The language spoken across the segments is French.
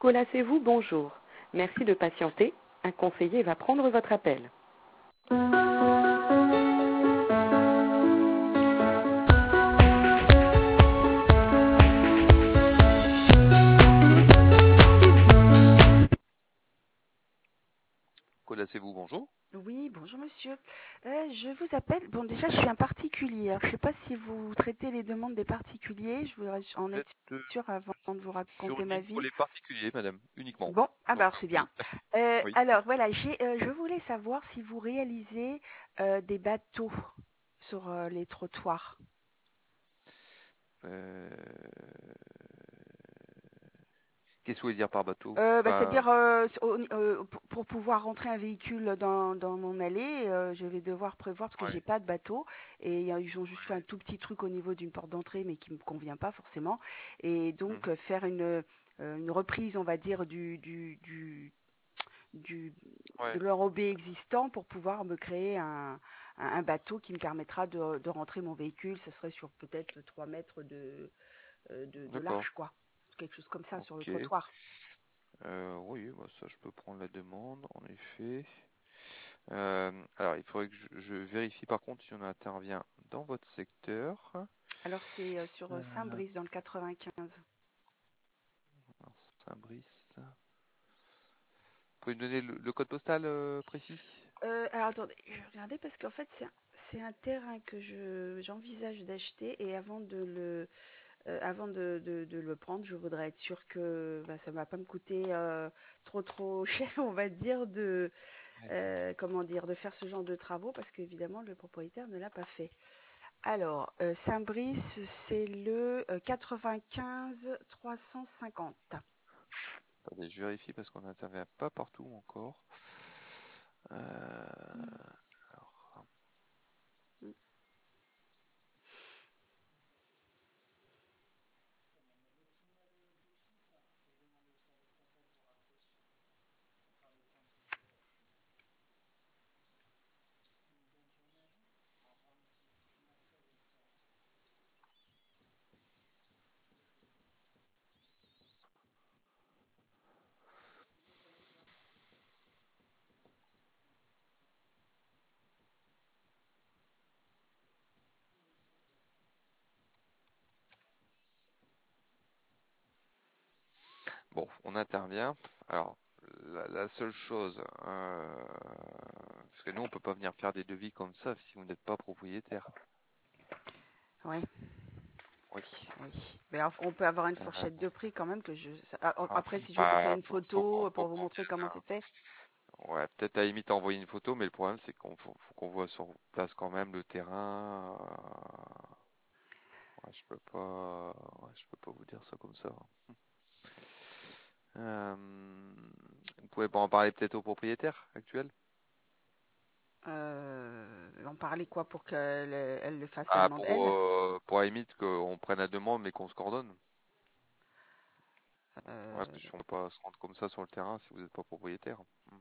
Colacez-vous, bonjour. Merci de patienter. Un conseiller va prendre votre appel. Colacez-vous, bonjour. Oui, bonjour monsieur. Je vous appelle. Bon, déjà, je suis un particulier. Alors, je ne sais pas si vous traitez les demandes des particuliers. Je voudrais en Vous être êtes sûre avant de vous sur raconter une ma ligne pour vie. les particuliers, madame, uniquement. Bon, ah bah Donc, alors c'est bien. oui. Alors voilà, je voulais savoir si vous réalisez des bateaux sur les trottoirs. Euh, Qu'est-ce que vous voulez dire par bateau? C'est-à-dire pour pouvoir rentrer un véhicule dans mon allée, je vais devoir prévoir parce que Ouais. j'ai pas de bateau et ils ont juste fait un Ouais. tout petit truc au niveau d'une porte d'entrée mais qui me convient pas forcément et donc Mhm. faire une reprise on va dire de Ouais. l'enrobé existant pour pouvoir me créer un bateau qui me permettra de rentrer mon véhicule. Ce serait sur peut-être 3 mètres de D'accord. large quoi, quelque chose comme ça sur le Ok. trottoir. Oui, bah ça, je peux prendre la demande, en effet. Alors, il faudrait que je vérifie par contre si on intervient dans votre secteur. Alors c'est sur Euh, Saint-Brice dans le 95. alors, Saint-Brice. Vous pouvez me donner le code postal précis? Alors attendez, je vais regarder parce qu'en fait c'est un terrain que j'envisage d'acheter et avant de le prendre, je voudrais être sûre que ça ne va pas me coûter trop cher, on va dire, Ouais. comment dire, de faire ce genre de travaux parce qu'évidemment le propriétaire ne l'a pas fait. Alors, Saint-Brice, c'est le 95 350. Attendez, je vérifie parce qu'on n'intervient pas partout encore. Euh, alors, bon, on intervient. Alors, la seule chose, parce que nous, on peut pas venir faire des devis comme ça si vous n'êtes pas propriétaire. Oui, Oui. oui. Mais alors, on peut avoir une Euh, fourchette de prix quand même ah, après, si je veux vous faire bah, une photo faut pour vous qu'on montrer comment c'est fait. ouais, peut-être à la limite envoyer une photo, mais le problème c'est faut qu'on voit sur place quand même le terrain. Je peux pas vous dire ça comme ça. Euh, Vous pouvez pas en parler peut-être au propriétaire actuel? En parler quoi pour qu'elle le fasse la Ah, demande elle. pour à la limite qu'on prenne la demande mais qu'on se coordonne. Ouais, Euh, parce que on peut pas se rendre comme ça sur le terrain si vous n'êtes pas propriétaire.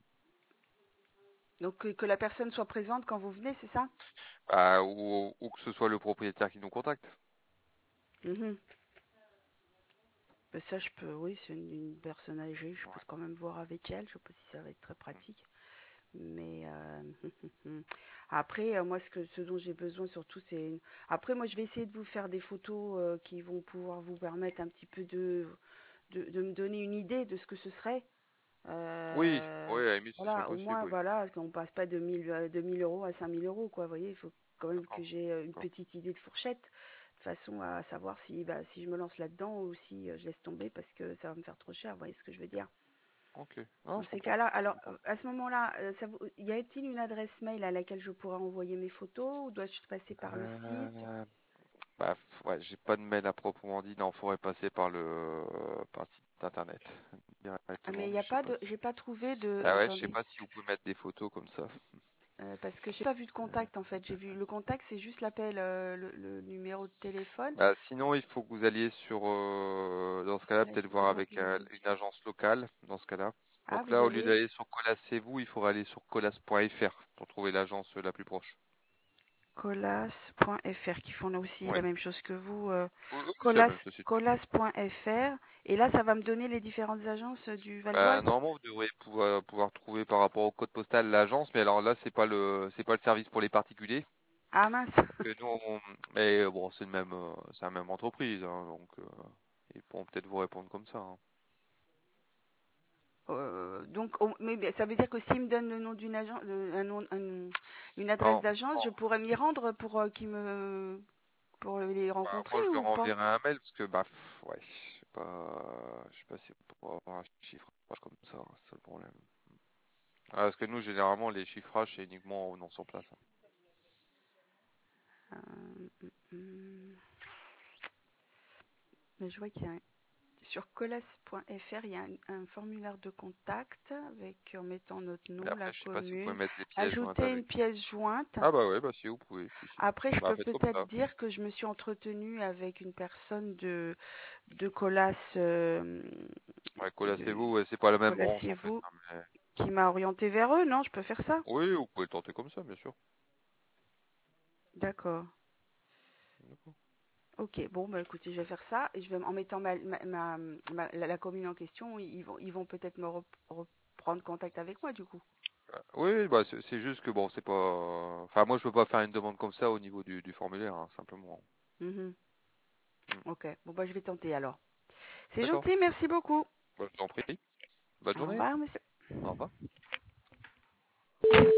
donc que la personne soit présente quand vous venez, c'est ça? Bah, ou que ce soit le propriétaire qui nous contacte. Mhm. Ben ça, oui, c'est une personne âgée, je peux Ouais. quand même voir avec elle, je sais pas si ça va être très pratique. Mais après, moi, ce dont j'ai besoin surtout, Après, moi, je vais essayer de vous faire des photos qui vont pouvoir vous permettre un petit peu de me donner une idée de ce que ce serait. Oui, Euh, oui, à la limite, ce serait voilà, au possible, moins, oui. voilà, qu'on passe pas de 1000 euros à 5000 euros, quoi. Vous voyez, il faut quand même que D'accord, j'ai une d'accord. petite idée de fourchette, de façon à savoir si je me lance là-dedans ou si je laisse tomber parce que ça va me faire trop cher. Vous voyez ce que je veux dire? Ok. Non, Dans je ces comprends. cas-là, Je alors comprends. à ce moment-là, y a-t-il une adresse mail à laquelle je pourrais envoyer mes photos ou dois-je passer par le site? Euh, Bah, ouais, j'ai pas de mail à proprement dit. Non, faudrait passer par le site internet Ah, mais directement, il mais n'y a je sais pas pas de, si. j'ai pas trouvé de, Ah ouais, je sais attendez, pas si vous pouvez mettre des photos comme ça. parce que j'ai pas vu de contact en fait. J'ai vu le contact, c'est juste l'appel, le numéro de téléphone. Bah, sinon, il faut que vous alliez sur, dans ce cas-là, peut-être voir Laissez-moi avec regarder. une agence locale, dans ce cas-là. Ah, Donc vous là, au lieu avez, d'aller sur Colas-vous, il faudra aller sur colas.fr pour trouver l'agence la plus proche. Colas.fr qui font aussi Ouais. la même chose que vous. Oui, c'est la même société. Colas.fr. Et là, ça va me donner les différentes agences du Val d'Oise. Normalement, vous devriez pouvoir trouver par rapport au code postal l'agence, mais alors là, c'est pas le service pour les particuliers. Ah mince. Que nous, mais bon, c'est la même entreprise, hein, donc ils pourront peut-être vous répondre comme ça. Hein. Donc, mais ça veut dire que s'il me donne le nom d'une agence, une adresse Non, d'agence, non. je pourrais m'y rendre pour pour les Moi, rencontrer je leur ou pas? enverrai un mail parce que ouais, je sais pas si on pourra avoir un chiffrage comme ça, hein, c'est ça le problème. Parce que nous, généralement, les chiffrages, c'est uniquement au nom sur place. Hein. Hmm. Mais je vois qu'il y a sur colas.fr, il y a un formulaire de contact avec en mettant notre Mais nom, la après, je sais pas si vous pouvez commune, mettre des pièces jointes ajouter une avec. pièce jointe. Ah bah ouais, bah si vous pouvez, si. Après, je Bah peux faites comme peut-être ça. dire que je me suis entretenue avec une personne de Colas, Ouais, de collassez-vous, ouais, c'est pas la même branche en fait. Colassiez-vous, Hein, mais... qui m'a orienté vers eux, non? Je peux faire ça? Oui, vous pouvez tenter comme ça, bien sûr. D'accord. D'accord. Ok, bon, bah écoutez, je vais faire ça et je vais en mettant la commune en question, ils vont peut-être reprendre contact avec moi du coup. Oui, bah c'est juste que bon, c'est pas. Enfin, moi, je peux pas faire une demande comme ça au niveau du formulaire, hein, simplement. Mhm. Hmm. Ok, bon, bah je vais tenter alors. C'est D'accord. gentil, merci beaucoup. Bah, je vous en prie. Bonne Au journée. revoir, monsieur. Au revoir.